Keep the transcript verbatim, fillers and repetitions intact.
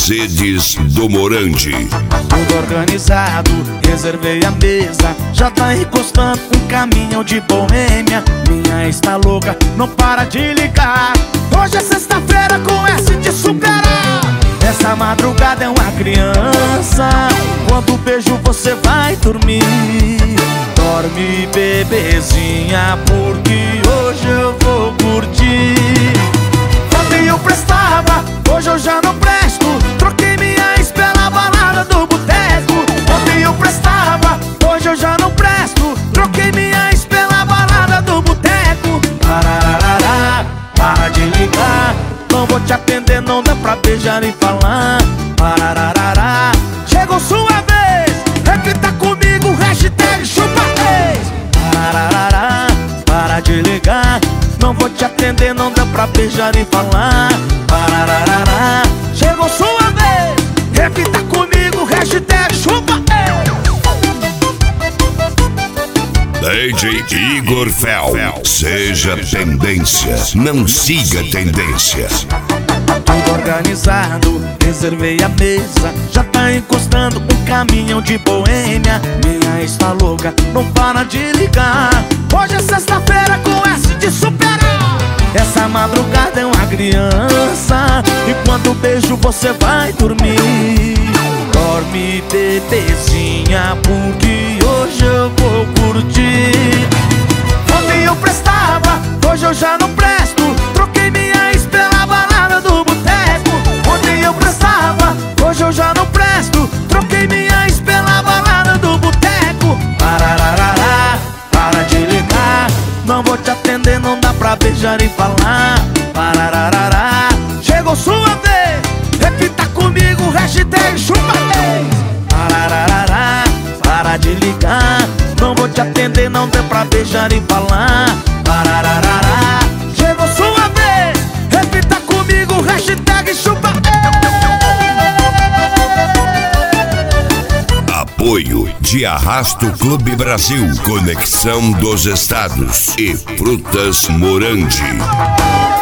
Mercedes do Morandi. Tudo organizado, reservei a mesa. Já tá encostando um caminhão de boêmia. Minha está louca, não para de ligar. Hoje é sexta-feira com S de superar. Essa madrugada é uma criança. Quando beijo você vai dormir. Dorme, bebezinha, porque hoje eu vou curtir. Ontem eu prestava, hoje eu já não presto. Troquei minha ex pela balada do boteco. Ontem eu prestava, hoje eu já não presto. Troquei minha ex pela balada do boteco. Parararará, para de ligar. Não vou te atender, não dá pra beijar e falar. Parararará, chegou sua vez. Repita comigo, hashtag chupa três. Parararará, para de ligar. Não vou te atender, não dá pra beijar e falar. Parararará, chegou sua vez. Repita comigo, hashtag chupa D J Igor Fel. Seja tendência, não siga tendência. Tudo organizado, reservei a mesa. Já tá encostando um caminhão de boêmia. Minha está louca, não para de ligar. Hoje é sexta-feira com S de superar. Essa madrugada é uma criança. E quando beijo você vai dormir. Dorme, bebezinha, porque hoje eu vou curtir. Ontem eu prestava, hoje eu já não presto. Troquei minha ex pela balada do boteco. Ontem eu prestava, hoje eu já não presto. Troquei minha ex pela balada do boteco. Parararará, para de ligar. Não vou te atender, não dá pra beijar e falar. Parararará, chegou sua vez. Repita comigo, hashtag chupa três. Parararará, para de ligar. Não vou te atender, não dá pra beijar e falar. Parararará, chegou sua vez. Repita comigo, hashtag chupa três. Apoio de Arrasto Clube Brasil, Conexão dos Estados e Frutas Morandi.